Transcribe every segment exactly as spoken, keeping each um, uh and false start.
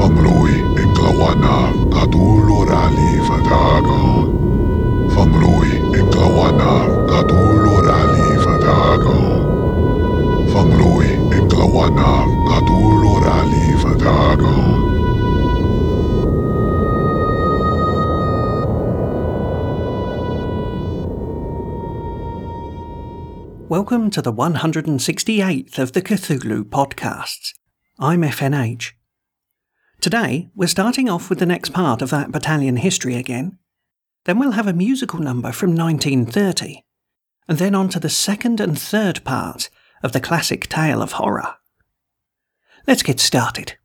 Famlui Inglawana Kadulurali Fadago. Famlui Inglawana Kadulurali Fadago. Famlui Inglawana Kadulurali Fadago. Welcome to the one hundred sixty-eighth of the Cthulhu podcasts. I'm F N H. Today, we're starting off with the next part of that battalion history again. Then we'll have a musical number from nineteen thirty. And then on to the second and third parts of the classic tale of horror. Let's get started.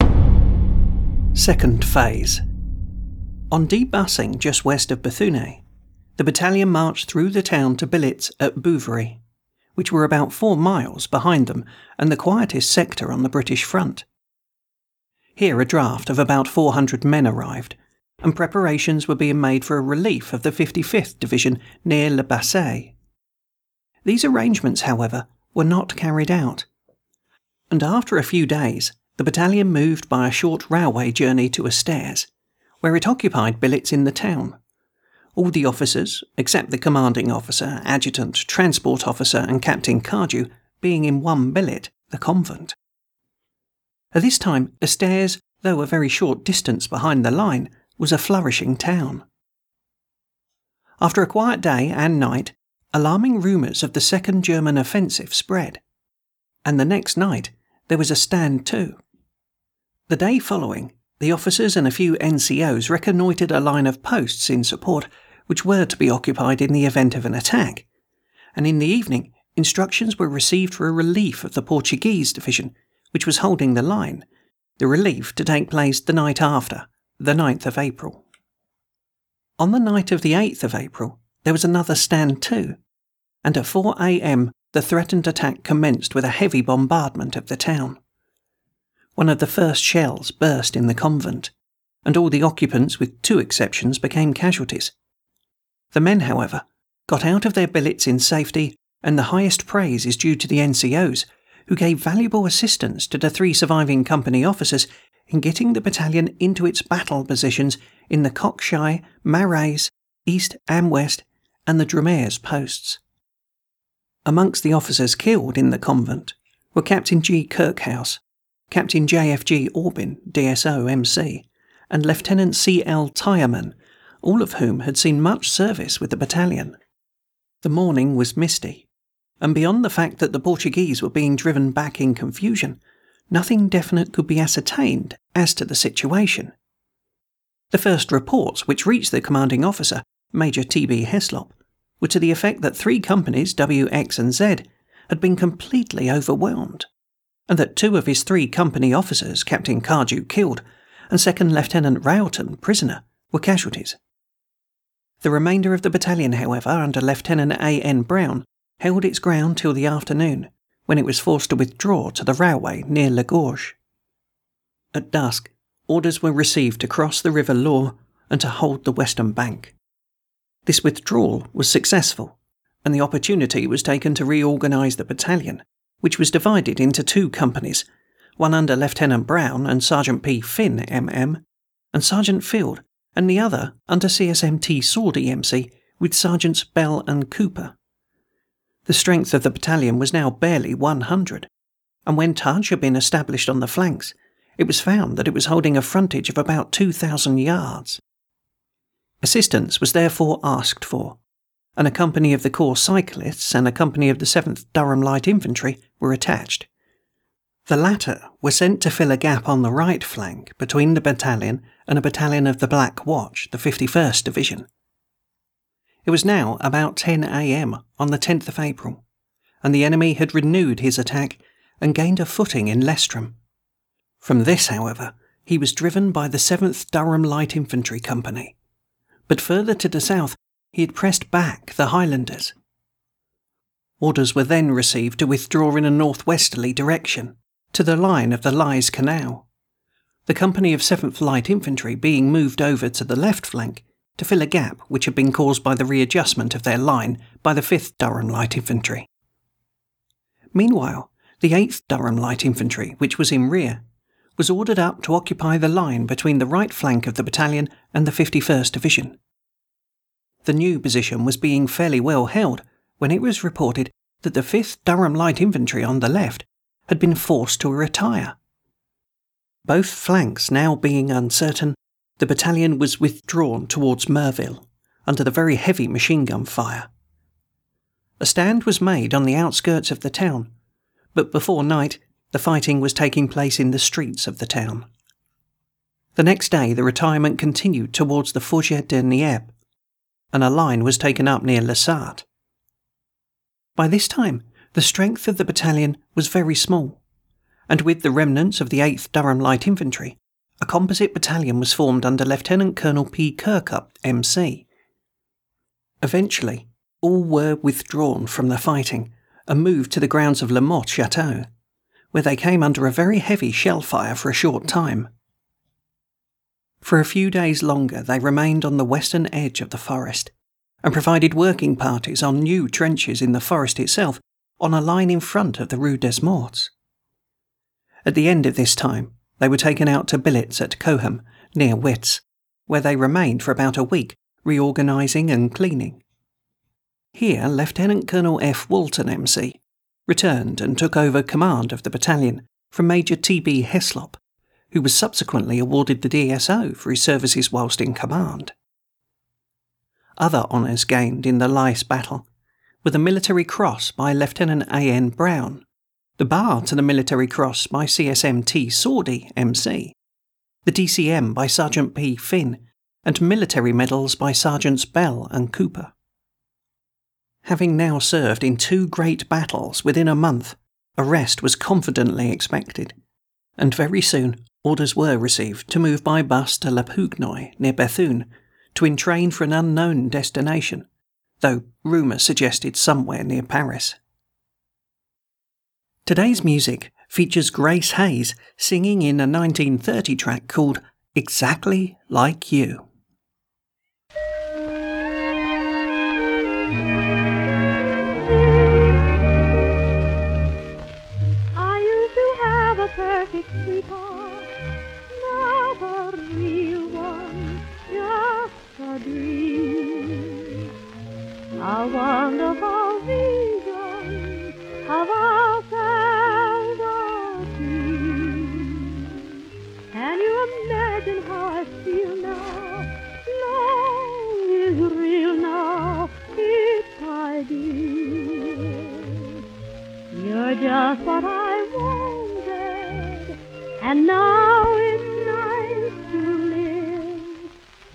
Second phase. On debussing just west of Bethune, the battalion marched through the town to billets at Bouverie, which were about four miles behind them and the quietest sector on the British front. Here a draft of about four hundred men arrived, and preparations were being made for a relief of the fifty-fifth Division near Le Basset. These arrangements, however, were not carried out, and after a few days the battalion moved by a short railway journey to Astères, where it occupied billets in the town. All the officers, except the commanding officer, adjutant, transport officer and Captain Cardew, being in one billet, the convent. At this time, Astères, though a very short distance behind the line, was a flourishing town. After a quiet day and night, alarming rumours of the second German offensive spread, and the next night there was a stand to. The day following, the officers and a few N C Os reconnoitred a line of posts in support which were to be occupied in the event of an attack, and in the evening instructions were received for a relief of the Portuguese division, which was holding the line, the relief to take place the night after, the ninth of April. On the night of the eighth of April, there was another stand to, and at four a.m. the threatened attack commenced with a heavy bombardment of the town. One of the first shells burst in the convent, and all the occupants, with two exceptions, became casualties. The men, however, got out of their billets in safety, and the highest praise is due to the N C Os, who gave valuable assistance to the three surviving company officers in getting the battalion into its battle positions in the Cockchy, Marais, East and West, and the Dromers posts. Amongst the officers killed in the convent were Captain G. Kirkhouse, Captain J F G. Orbin, D S O M C, and Lieutenant C. L. Tyerman, all of whom had seen much service with the battalion. The morning was misty, and beyond the fact that the Portuguese were being driven back in confusion, nothing definite could be ascertained as to the situation. The first reports which reached the commanding officer, Major T B Heslop, were to the effect that three companies, W, X and Z, had been completely overwhelmed, and that two of his three company officers, Captain Cardew killed, and Second Lieutenant Railton prisoner, were casualties. The remainder of the battalion, however, under Lieutenant A. N. Brown, held its ground till the afternoon, when it was forced to withdraw to the railway near La Gorge. At dusk, orders were received to cross the River Loire and to hold the western bank. This withdrawal was successful, and the opportunity was taken to reorganise the battalion, which was divided into two companies, one under Lieutenant Brown and Sergeant P. Finn, M M, and Sergeant Field, and the other under C S M T Sawdy, M C, with Sergeants Bell and Cooper. The strength of the battalion was now barely one hundred, and when touch had been established on the flanks, it was found that it was holding a frontage of about two thousand yards. Assistance was therefore asked for, and a company of the Corps Cyclists and a company of the seventh Durham Light Infantry were attached. The latter were sent to fill a gap on the right flank between the battalion and a battalion of the Black Watch, the fifty-first Division. It was now about ten a.m. on the tenth of April, and the enemy had renewed his attack and gained a footing in Leitrim. From this, however, he was driven by the seventh Durham Light Infantry Company, but further to the south he had pressed back the Highlanders. Orders were then received to withdraw in a northwesterly direction, to the line of the Lys Canal, the company of seventh Light Infantry being moved over to the left flank to fill a gap which had been caused by the readjustment of their line by the fifth Durham Light Infantry. Meanwhile, the eighth Durham Light Infantry, which was in rear, was ordered up to occupy the line between the right flank of the battalion and the fifty-first Division. The new position was being fairly well held when it was reported that the fifth Durham Light Infantry on the left had been forced to retire. Both flanks now being uncertain, the battalion was withdrawn towards Merville under the very heavy machine gun fire. A stand was made on the outskirts of the town, but before night the fighting was taking place in the streets of the town. The next day the retirement continued towards the Fourche de Nieppe, and a line was taken up near Le Sart. By this time the strength of the battalion was very small, and with the remnants of the eighth Durham Light Infantry, a composite battalion was formed under Lieutenant Colonel P. Kirkup, M C. Eventually, all were withdrawn from the fighting and moved to the grounds of La Motte Chateau, where they came under a very heavy shell fire for a short time. For a few days longer they remained on the western edge of the forest, and provided working parties on new trenches in the forest itself on a line in front of the Rue des Morts. At the end of this time, they were taken out to billets at Coham, near Wits, where they remained for about a week, reorganising and cleaning. Here Lieutenant Colonel F. Walton, M C, returned and took over command of the battalion from Major T B Heslop, who was subsequently awarded the D S O for his services whilst in command. Other honours gained in the Lys battle were the Military Cross by Lieutenant A. N. Brown, the Bar to the Military Cross by C S M T Sawdy, M C, the D C M by Sergeant P. Finn, and military medals by Sergeants Bell and Cooper. Having now served in two great battles within a month, a rest was confidently expected, and very soon orders were received to move by bus to La Pugnoy, near Bethune, to entrain for an unknown destination, though rumour suggested somewhere near Paris. Today's music features Grace Hayes singing in a nineteen thirty track called Exactly Like You. Perfect sweetheart, not a real one, just a dream. A wonderful vision of our fantasy. Can you imagine how I feel now? Love is real now, it's ideal. You're just what I want. And now it's nice to live,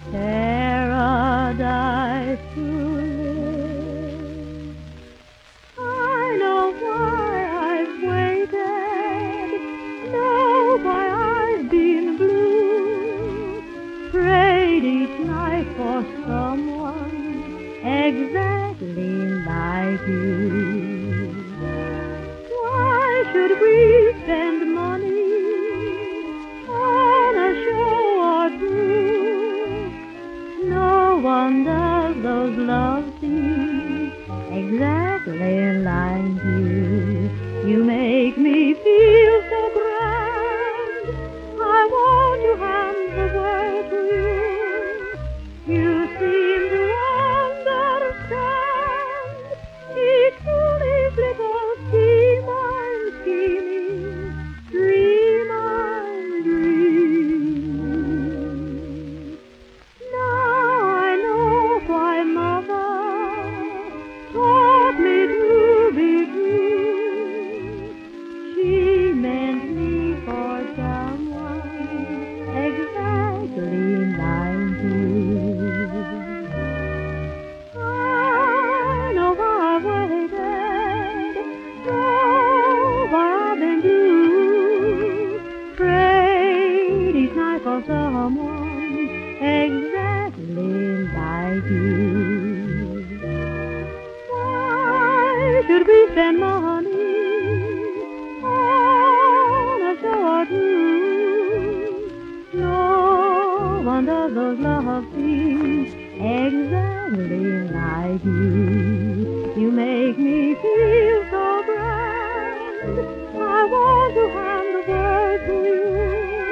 paradise to live. I know why I've waited, know why I've been blue, prayed each night for someone exactly like you. Why should we spend money on a show or two? No one does those love scenes exactly like you. You make me feel so grand, I want to hand the world to you. You seem to understand each foolish little scheme I'm scheming, dream I'm dreaming. Now I know why Mother taught me to be true. She meant me for someone exactly like you. I know why I've waited, know why I've been blue, prayed each night for someone exactly like you. Why should we spend money on a show or two? No one does those love scenes exactly like you. You make me feel so grand, I want to hand the world to you.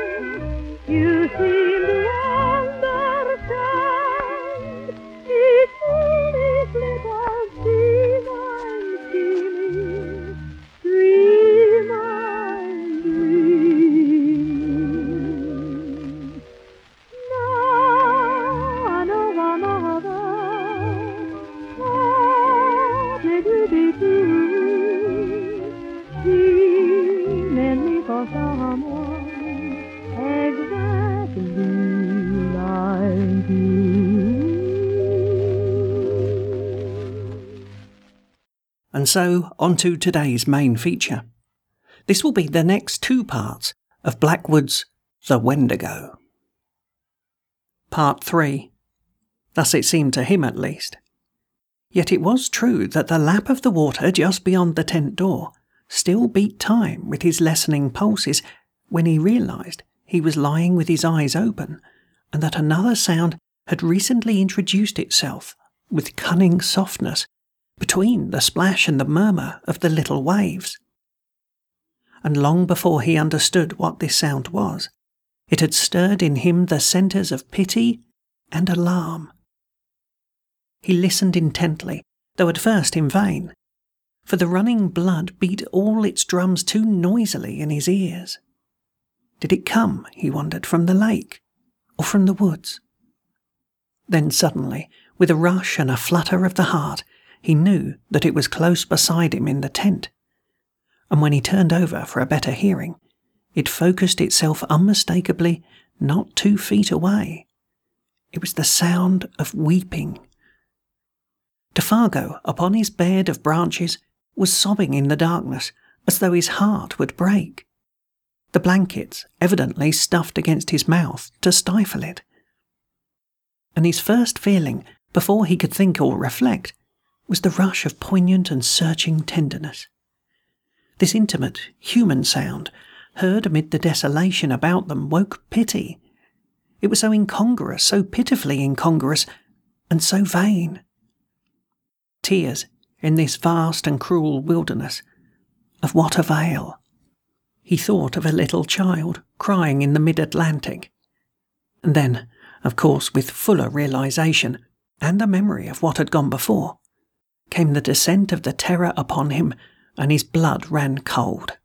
And so, on to today's main feature. This will be the next two parts of Blackwood's The Wendigo. Part three. Thus it seemed to him at least. Yet it was true that the lap of the water just beyond the tent door still beat time with his lessening pulses when he realised he was lying with his eyes open and that another sound had recently introduced itself with cunning softness between the splash and the murmur of the little waves. And long before he understood what this sound was, it had stirred in him the centres of pity and alarm. He listened intently, though at first in vain, for the running blood beat all its drums too noisily in his ears. Did it come, he wondered, from the lake, or from the woods? Then suddenly, with a rush and a flutter of the heart, he knew that it was close beside him in the tent, and when he turned over for a better hearing, it focused itself unmistakably not two feet away. It was the sound of weeping. Defargo, upon his bed of branches, was sobbing in the darkness as though his heart would break, the blankets evidently stuffed against his mouth to stifle it. And his first feeling, before he could think or reflect, was the rush of poignant and searching tenderness. This intimate, human sound, heard amid the desolation about them, woke pity. It was so incongruous, so pitifully incongruous, and so vain. Tears, in this vast and cruel wilderness, of what avail? He thought of a little child crying in the mid-Atlantic. And then, of course, with fuller realisation, and the memory of what had gone before, came the descent of the terror upon him, and his blood ran cold.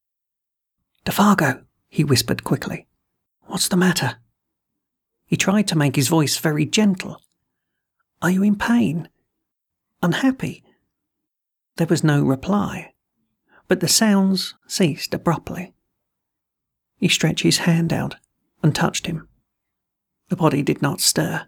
"Defargo," he whispered quickly. "What's the matter?" He tried to make his voice very gentle. "Are you in pain? Unhappy?" There was no reply, but the sounds ceased abruptly. He stretched his hand out and touched him. The body did not stir.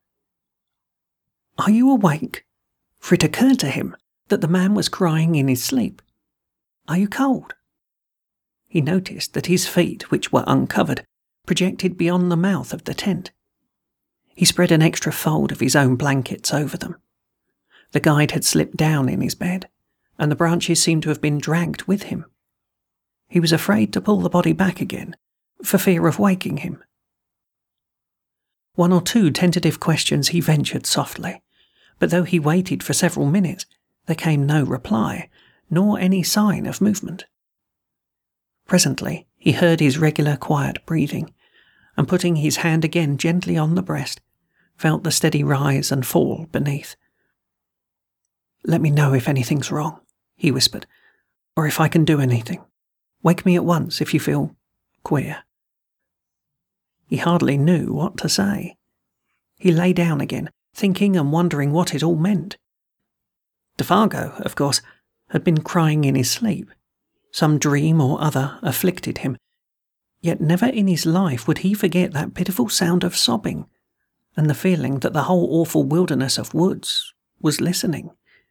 "Are you awake?" For it occurred to him that the man was crying in his sleep. "Are you cold?" He noticed that his feet, which were uncovered, projected beyond the mouth of the tent. He spread an extra fold of his own blankets over them. The guide had slipped down in his bed, and the branches seemed to have been dragged with him. He was afraid to pull the body back again, for fear of waking him. One or two tentative questions he ventured softly, but though he waited for several minutes, there came no reply, nor any sign of movement. Presently he heard his regular quiet breathing, and putting his hand again gently on the breast, felt the steady rise and fall beneath. "Let me know if anything's wrong," he whispered, "or if I can do anything. Wake me at once if you feel queer." He hardly knew what to say. He lay down again, thinking and wondering what it all meant. Defargo, of course, had been crying in his sleep. Some dream or other afflicted him. Yet never in his life would he forget that pitiful sound of sobbing, and the feeling that the whole awful wilderness of woods was listening.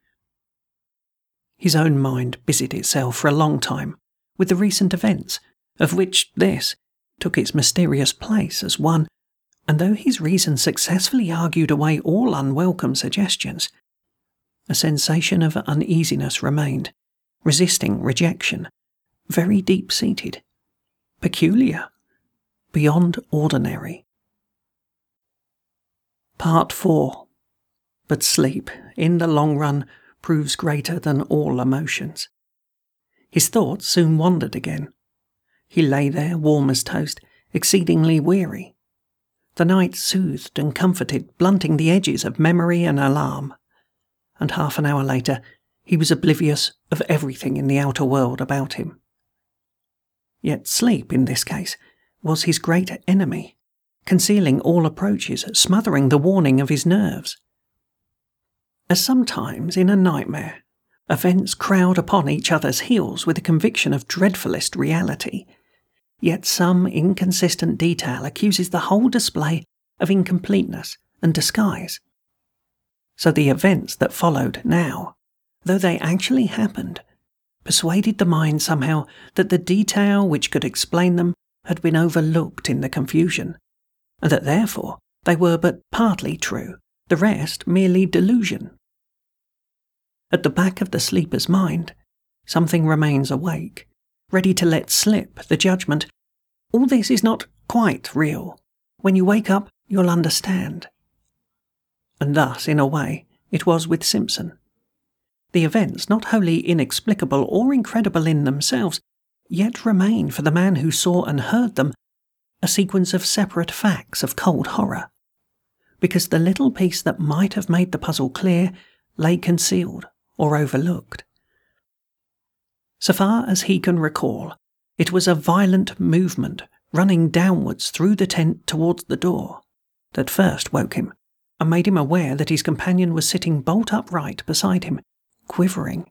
His own mind busied itself for a long time with the recent events, of which this took its mysterious place as one, and though his reason successfully argued away all unwelcome suggestions, a sensation of uneasiness remained, resisting rejection, very deep-seated, peculiar, beyond ordinary. Part four. But sleep, in the long run, proves greater than all emotions. His thoughts soon wandered again. He lay there, warm as toast, exceedingly weary. The night soothed and comforted, blunting the edges of memory and alarm. And half an hour later, he was oblivious of everything in the outer world about him. Yet sleep, in this case, was his great enemy, concealing all approaches, smothering the warning of his nerves. As sometimes, in a nightmare, events crowd upon each other's heels with a conviction of dreadfulest reality, yet some inconsistent detail accuses the whole display of incompleteness and disguise. So the events that followed now, though they actually happened, persuaded the mind somehow that the detail which could explain them had been overlooked in the confusion, and that therefore they were but partly true, the rest merely delusion. At the back of the sleeper's mind, something remains awake, ready to let slip the judgment, all this is not quite real. When you wake up, you'll understand. And thus, in a way, it was with Simpson. The events, not wholly inexplicable or incredible in themselves, yet remain for the man who saw and heard them a sequence of separate facts of cold horror, because the little piece that might have made the puzzle clear lay concealed or overlooked. So far as he can recall, it was a violent movement running downwards through the tent towards the door that first woke him and made him aware that his companion was sitting bolt upright beside him, quivering.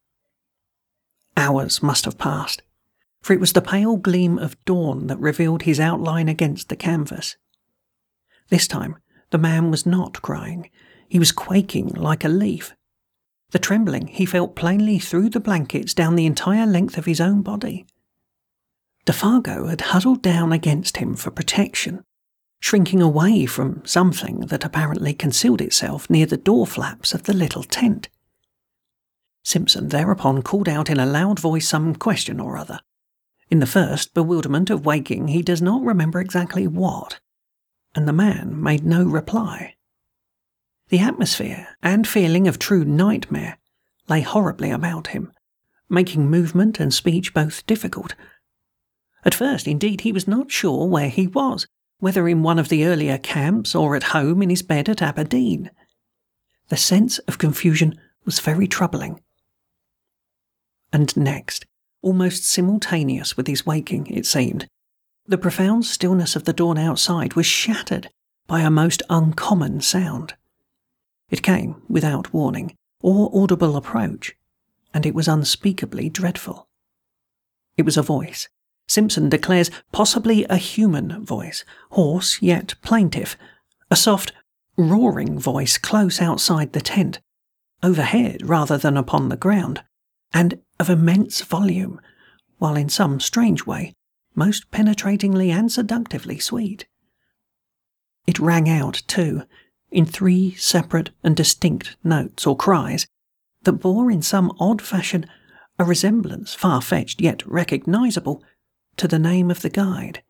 Hours must have passed, for it was the pale gleam of dawn that revealed his outline against the canvas. This time the man was not crying. He was quaking like a leaf. The trembling he felt plainly through the blankets down the entire length of his own body. Defargo had huddled down against him for protection, shrinking away from something that apparently concealed itself near the door flaps of the little tent. Simpson thereupon called out in a loud voice some question or other. In the first bewilderment of waking, he does not remember exactly what, and the man made no reply. The atmosphere and feeling of true nightmare lay horribly about him, making movement and speech both difficult. At first, indeed, he was not sure where he was, whether in one of the earlier camps or at home in his bed at Aberdeen. The sense of confusion was very troubling. And next, almost simultaneous with his waking, it seemed, the profound stillness of the dawn outside was shattered by a most uncommon sound. It came without warning or audible approach, and it was unspeakably dreadful. It was a voice, Simpson declares possibly a human voice, hoarse yet plaintive, a soft, roaring voice close outside the tent, overhead rather than upon the ground, and of immense volume, while in some strange way most penetratingly and seductively sweet. It rang out, too, in three separate and distinct notes or cries that bore in some odd fashion a resemblance, far-fetched yet recognisable, to the name of the guide,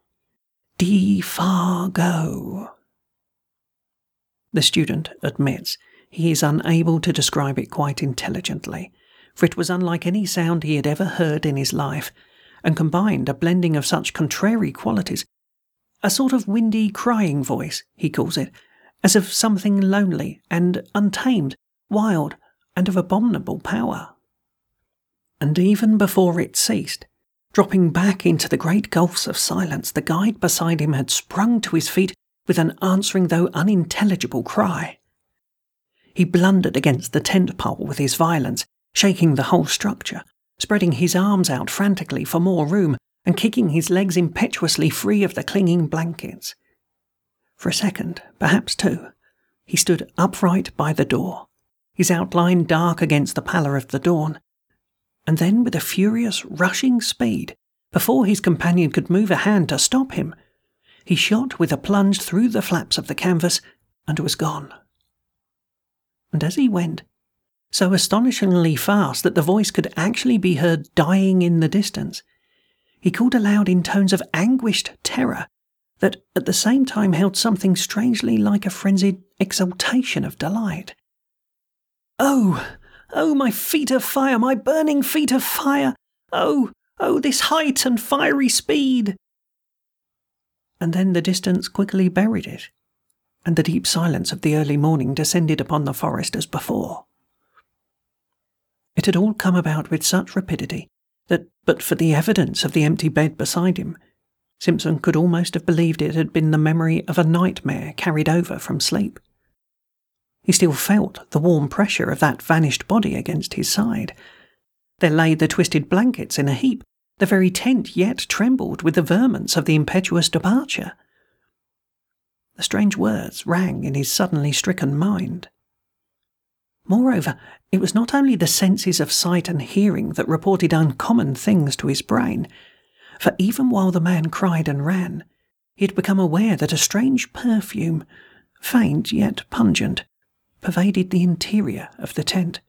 Defargo. The student admits he is unable to describe it quite intelligently, for it was unlike any sound he had ever heard in his life, and combined a blending of such contrary qualities, a sort of windy crying voice, he calls it, as of something lonely and untamed, wild, and of abominable power. And even before it ceased, dropping back into the great gulfs of silence, the guide beside him had sprung to his feet with an answering though unintelligible cry. He blundered against the tent pole with his violence, shaking the whole structure, spreading his arms out frantically for more room, and kicking his legs impetuously free of the clinging blankets. For a second, perhaps two, he stood upright by the door, his outline dark against the pallor of the dawn, and then with a furious, rushing speed, before his companion could move a hand to stop him, he shot with a plunge through the flaps of the canvas and was gone. And as he went, so astonishingly fast that the voice could actually be heard dying in the distance, he called aloud in tones of anguished terror that at the same time held something strangely like a frenzied exultation of delight. "Oh, oh, my feet of fire, my burning feet of fire! Oh, oh, this height and fiery speed!" And then the distance quickly buried it, and the deep silence of the early morning descended upon the forest as before. It had all come about with such rapidity that, but for the evidence of the empty bed beside him, Simpson could almost have believed it had been the memory of a nightmare carried over from sleep. He still felt the warm pressure of that vanished body against his side. There lay the twisted blankets in a heap. The very tent yet trembled with the vermins of the impetuous departure. The strange words rang in his suddenly stricken mind. Moreover, it was not only the senses of sight and hearing that reported uncommon things to his brain, for even while the man cried and ran, he had become aware that a strange perfume, faint yet pungent, pervaded the interior of the tent.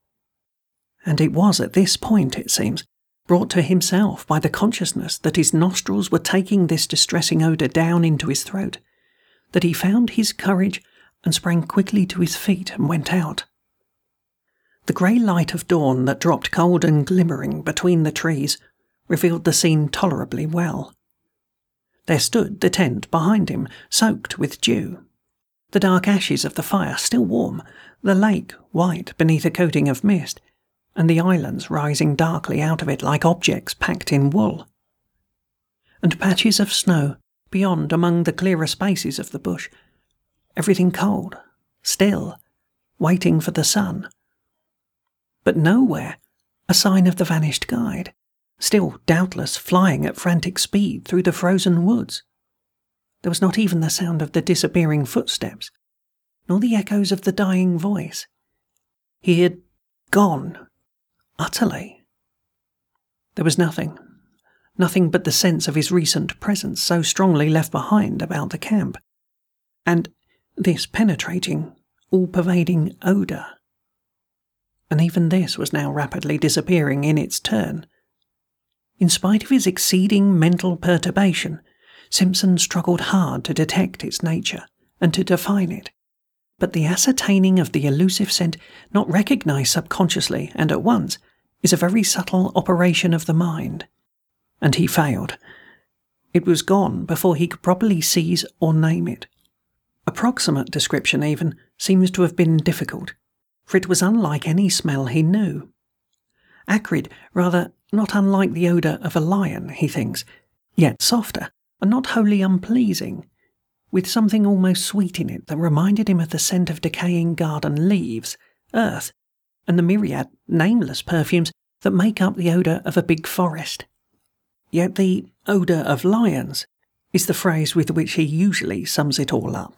And it was at this point, it seems, brought to himself by the consciousness that his nostrils were taking this distressing odour down into his throat, that he found his courage and sprang quickly to his feet and went out. The grey light of dawn that dropped cold and glimmering between the trees revealed the scene tolerably well. There stood the tent behind him, soaked with dew, the dark ashes of the fire still warm, the lake white beneath a coating of mist, and the islands rising darkly out of it like objects packed in wool. And patches of snow beyond among the clearer spaces of the bush, everything cold, still, waiting for the sun. But nowhere a sign of the vanished guide, still doubtless flying at frantic speed through the frozen woods. There was not even the sound of the disappearing footsteps, nor the echoes of the dying voice. He had gone, utterly. There was nothing, nothing but the sense of his recent presence so strongly left behind about the camp, and this penetrating, all-pervading odour. And even this was now rapidly disappearing in its turn. In spite of his exceeding mental perturbation, Simpson struggled hard to detect its nature and to define it, but the ascertaining of the elusive scent not recognised subconsciously and at once is a very subtle operation of the mind, and he failed. It was gone before he could properly seize or name it. Approximate description, even, seems to have been difficult, for it was unlike any smell he knew. Acrid, rather not unlike the odour of a lion, he thinks, yet softer, and not wholly unpleasing, with something almost sweet in it that reminded him of the scent of decaying garden leaves, earth, and the myriad nameless perfumes that make up the odour of a big forest. Yet the odour of lions is the phrase with which he usually sums it all up.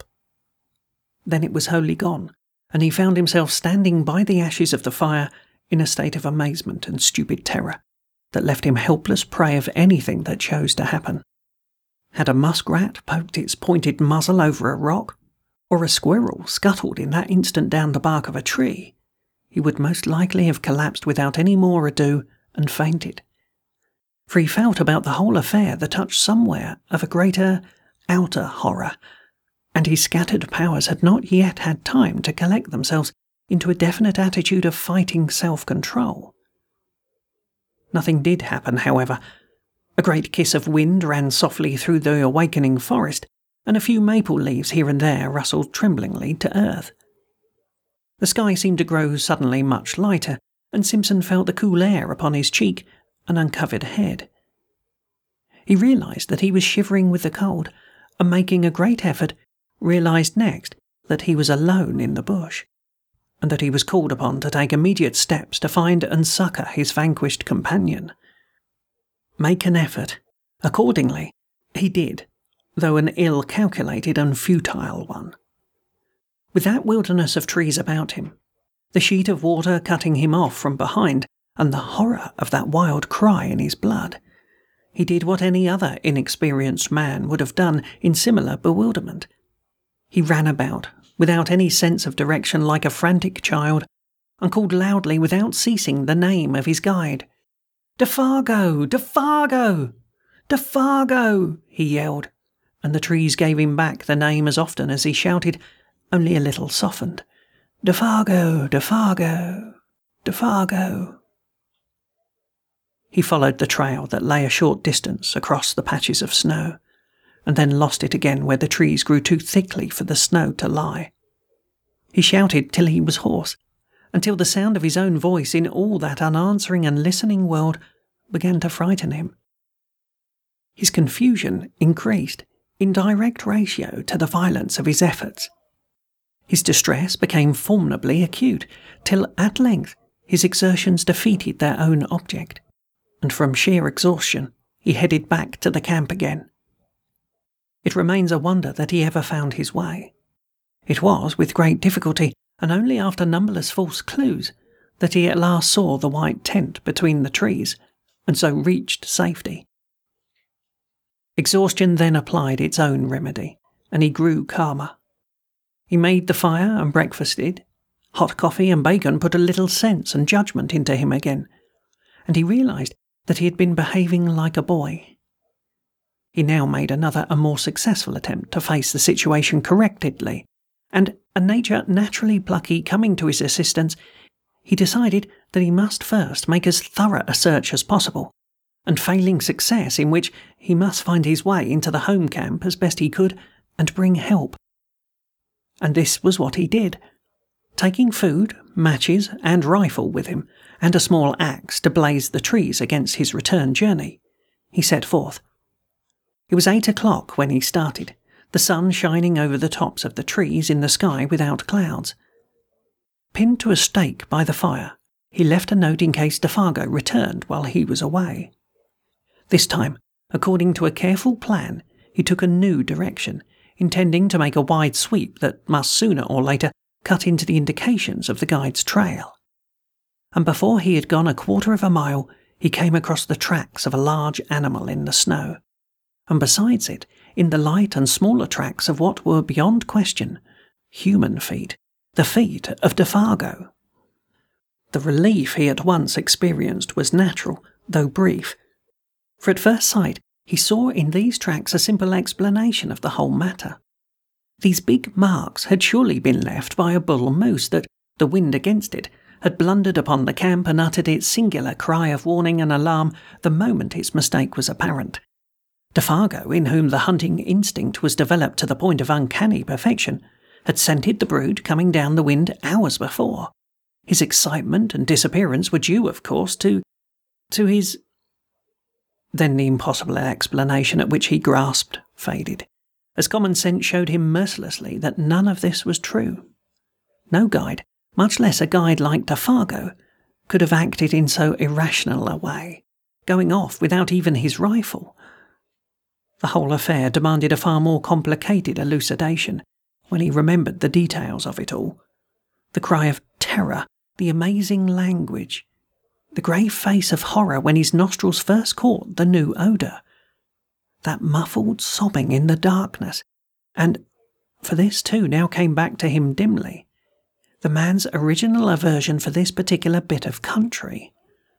Then it was wholly gone, and he found himself standing by the ashes of the fire in a state of amazement and stupid terror that left him helpless prey of anything that chose to happen. Had a muskrat poked its pointed muzzle over a rock, or a squirrel scuttled in that instant down the bark of a tree, he would most likely have collapsed without any more ado and fainted. For he felt about the whole affair the touch somewhere of a greater outer horror, and his scattered powers had not yet had time to collect themselves into a definite attitude of fighting self-control. Nothing did happen, however. A great kiss of wind ran softly through the awakening forest, and a few maple leaves here and there rustled tremblingly to earth. The sky seemed to grow suddenly much lighter, and Simpson felt the cool air upon his cheek and uncovered head. He realised that he was shivering with the cold, and making a great effort, realised next that he was alone in the bush, and that he was called upon to take immediate steps to find and succour his vanquished companion. Make an effort. Accordingly, he did, though an ill-calculated and futile one. With that wilderness of trees about him, the sheet of water cutting him off from behind, and the horror of that wild cry in his blood, he did what any other inexperienced man would have done in similar bewilderment. He ran about, without any sense of direction, like a frantic child, and called loudly without ceasing the name of his guide. "Defargo! Defargo! Defargo!" he yelled, and the trees gave him back the name as often as he shouted, only a little softened. "Defargo! Defargo! Defargo!" He followed the trail that lay a short distance across the patches of snow, and then lost it again where the trees grew too thickly for the snow to lie. He shouted till he was hoarse, until the sound of his own voice in all that unanswering and listening world began to frighten him. His confusion increased in direct ratio to the violence of his efforts. His distress became formidably acute, till at length his exertions defeated their own object, and from sheer exhaustion he headed back to the camp again. It remains a wonder that he ever found his way. It was with great difficulty, and only after numberless false clues that he at last saw the white tent between the trees, and so reached safety. Exhaustion then applied its own remedy, and he grew calmer. He made the fire and breakfasted. Hot coffee and bacon put a little sense and judgment into him again, and he realised that he had been behaving like a boy. He now made another and more successful attempt to face the situation correctedly, and, a nature naturally plucky coming to his assistance, he decided that he must first make as thorough a search as possible, and failing success in which, he must find his way into the home camp as best he could and bring help. And this was what he did. Taking food, matches, and rifle with him, and a small axe to blaze the trees against his return journey, he set forth. It was eight o'clock when he started, the sun shining over the tops of the trees in the sky without clouds. Pinned to a stake by the fire, he left a note in case Defargo returned while he was away. This time, according to a careful plan, he took a new direction, intending to make a wide sweep that must sooner or later cut into the indications of the guide's trail. And before he had gone a quarter of a mile, he came across the tracks of a large animal in the snow, and besides it, in the light and smaller tracks of what were beyond question human feet, the feet of Defargo. The relief he at once experienced was natural, though brief, for at first sight he saw in these tracks a simple explanation of the whole matter. These big marks had surely been left by a bull moose that, the wind against it, had blundered upon the camp and uttered its singular cry of warning and alarm the moment its mistake was apparent. Defargo, in whom the hunting instinct was developed to the point of uncanny perfection, had scented the brood coming down the wind hours before. His excitement and disappearance were due, of course, to... to his... Then the impossible explanation at which he grasped faded, as common sense showed him mercilessly that none of this was true. No guide, much less a guide like Defargo, could have acted in so irrational a way, going off without even his rifle. The whole affair demanded a far more complicated elucidation when he remembered the details of it all. The cry of terror, the amazing language, the grey face of horror when his nostrils first caught the new odour, that muffled sobbing in the darkness, and, for this too now came back to him dimly, the man's original aversion for this particular bit of country.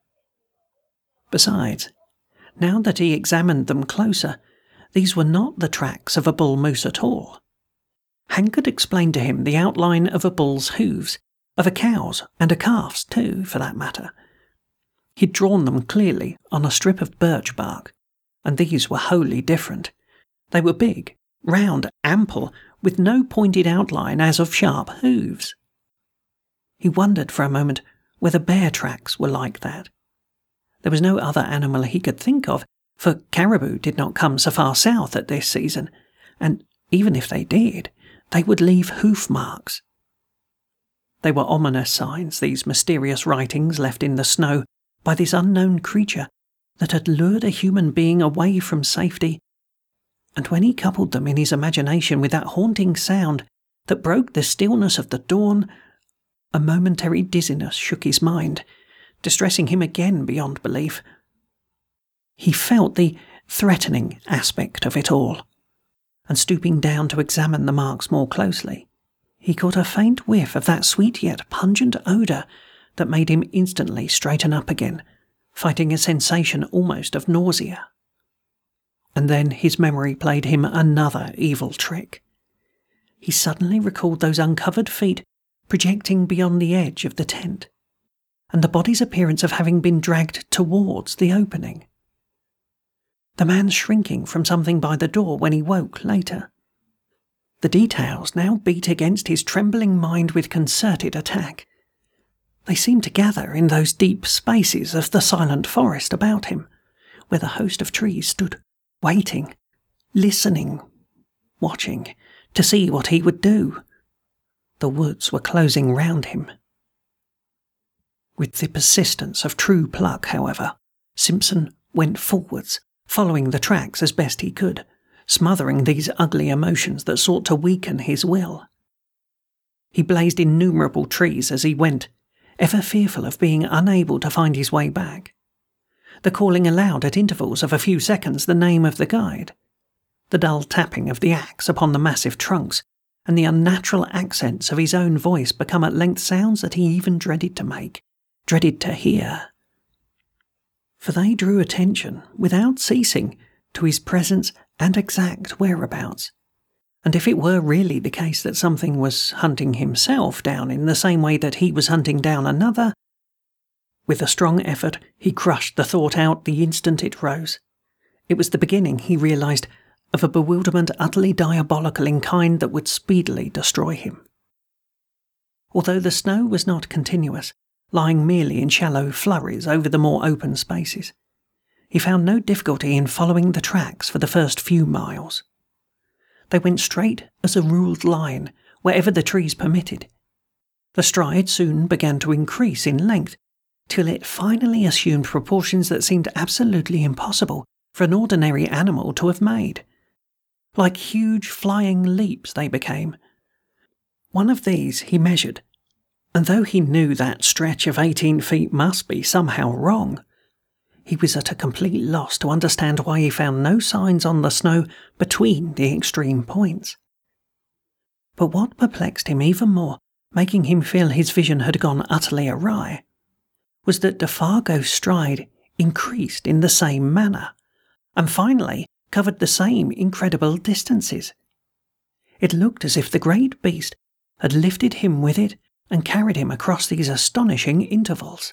Besides, now that he examined them closer, these were not the tracks of a bull moose at all. Hank had explained to him the outline of a bull's hooves, of a cow's and a calf's too, for that matter. He'd drawn them clearly on a strip of birch bark, and these were wholly different. They were big, round, ample, with no pointed outline as of sharp hooves. He wondered for a moment whether bear tracks were like that. There was no other animal he could think of, for caribou did not come so far south at this season, and even if they did, they would leave hoof marks. They were ominous signs, these mysterious writings left in the snow by this unknown creature that had lured a human being away from safety, and when he coupled them in his imagination with that haunting sound that broke the stillness of the dawn, a momentary dizziness shook his mind, distressing him again beyond belief. He felt the threatening aspect of it all, and stooping down to examine the marks more closely, he caught a faint whiff of that sweet yet pungent odour that made him instantly straighten up again, fighting a sensation almost of nausea. And then his memory played him another evil trick. He suddenly recalled those uncovered feet projecting beyond the edge of the tent, and the body's appearance of having been dragged towards the opening. The man shrinking from something by the door when he woke later. The details now beat against his trembling mind with concerted attack. They seemed to gather in those deep spaces of the silent forest about him, where the host of trees stood, waiting, listening, watching, to see what he would do. The woods were closing round him. With the persistence of true pluck, however, Simpson went forwards, following the tracks as best he could, smothering these ugly emotions that sought to weaken his will. He blazed innumerable trees as he went, ever fearful of being unable to find his way back. The calling aloud at intervals of a few seconds the name of the guide, the dull tapping of the axe upon the massive trunks, and the unnatural accents of his own voice become at length sounds that he even dreaded to make, dreaded to hear. For they drew attention, without ceasing, to his presence and exact whereabouts. And if it were really the case that something was hunting himself down in the same way that he was hunting down another, with a strong effort he crushed the thought out the instant it rose. It was the beginning, he realised, of a bewilderment utterly diabolical in kind that would speedily destroy him. Although the snow was not continuous, lying merely in shallow flurries over the more open spaces, he found no difficulty in following the tracks for the first few miles. They went straight as a ruled line wherever the trees permitted. The stride soon began to increase in length, till it finally assumed proportions that seemed absolutely impossible for an ordinary animal to have made. Like huge flying leaps they became. One of these he measured, and though he knew that stretch of eighteen feet must be somehow wrong, he was at a complete loss to understand why he found no signs on the snow between the extreme points. But what perplexed him even more, making him feel his vision had gone utterly awry, was that Defargo's stride increased in the same manner, and finally covered the same incredible distances. It looked as if the great beast had lifted him with it and carried him across these astonishing intervals.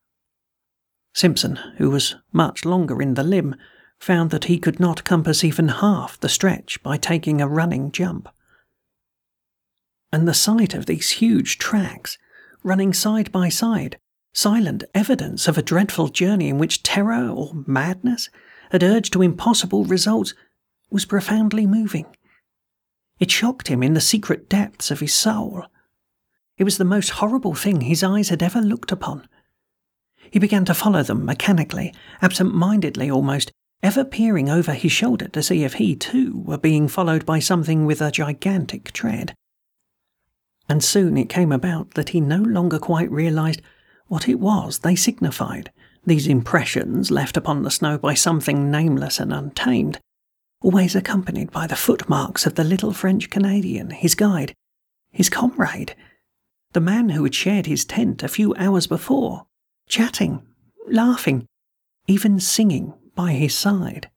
Simpson, who was much longer in the limb, found that he could not compass even half the stretch by taking a running jump. And the sight of these huge tracks, running side by side, silent evidence of a dreadful journey in which terror or madness had urged to impossible results, was profoundly moving. It shocked him in the secret depths of his soul. It was the most horrible thing his eyes had ever looked upon. He began to follow them mechanically, absent-mindedly almost, ever peering over his shoulder to see if he, too, were being followed by something with a gigantic tread. And soon it came about that he no longer quite realised what it was they signified, these impressions left upon the snow by something nameless and untamed, always accompanied by the footmarks of the little French Canadian, his guide, his comrade, the man who had shared his tent a few hours before, chatting, laughing, even singing by his side.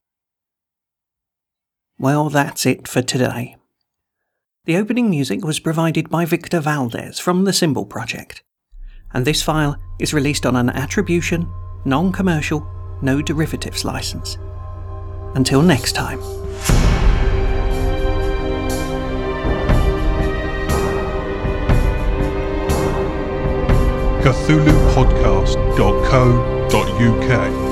Well, that's it for today. The opening music was provided by Victor Valdez from the Symbol Project, and this file is released on an attribution, non-commercial, no derivatives license. Until next time. Cthulhu Podcast dot co dot U K